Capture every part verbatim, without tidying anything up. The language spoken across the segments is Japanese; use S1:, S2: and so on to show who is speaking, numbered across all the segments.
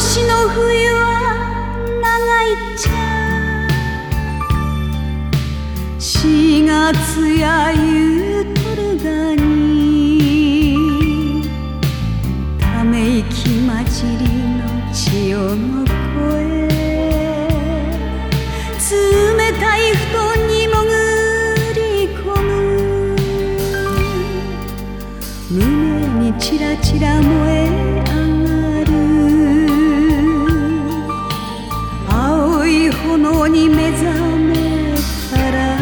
S1: 年の冬は長いっちゃ、しがつや言うとるがに、ため息混じりの千代の声、冷たい布団に潜り込む、胸にチラチラ燃え上がる青い炎に目覚めたら、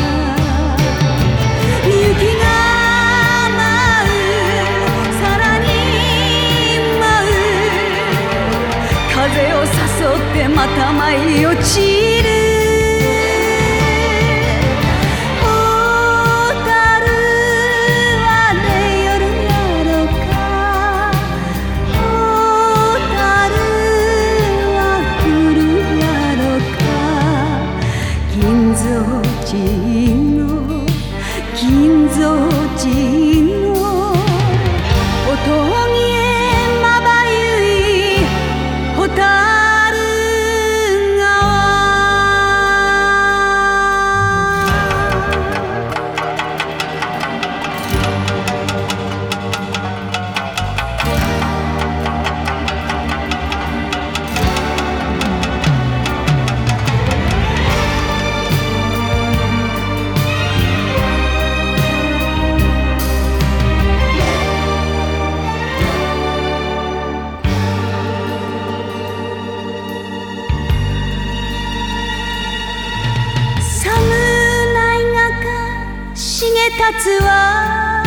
S1: 雪が舞う、さらに舞う、風を誘ってまた舞い落ちる。金蔵寺のおとぎへまばゆいホタル立つは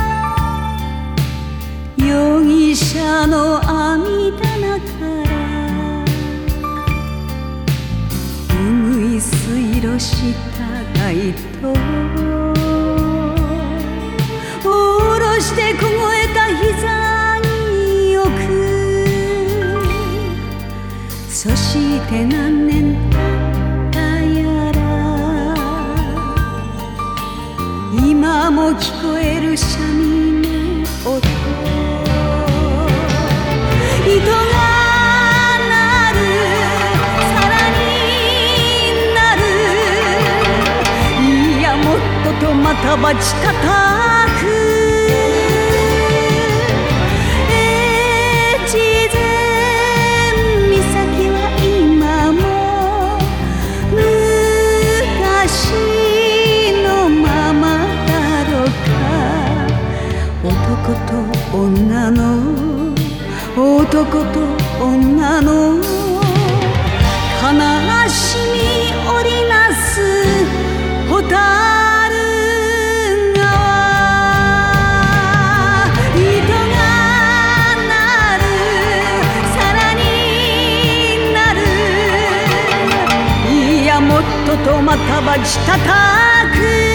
S1: 容疑者の網棚からうぐいすいろした街灯を下ろして凍えた膝に置く。そして何年今も聞こえる三味の音、糸が鳴る、さらに鳴る、いやもっととまたばち叩く。越前岬は今も昔男と女の男と女の悲しみ織りなすホタル川、糸が鳴る、さらに鳴る、いやもっととまたばち叩く。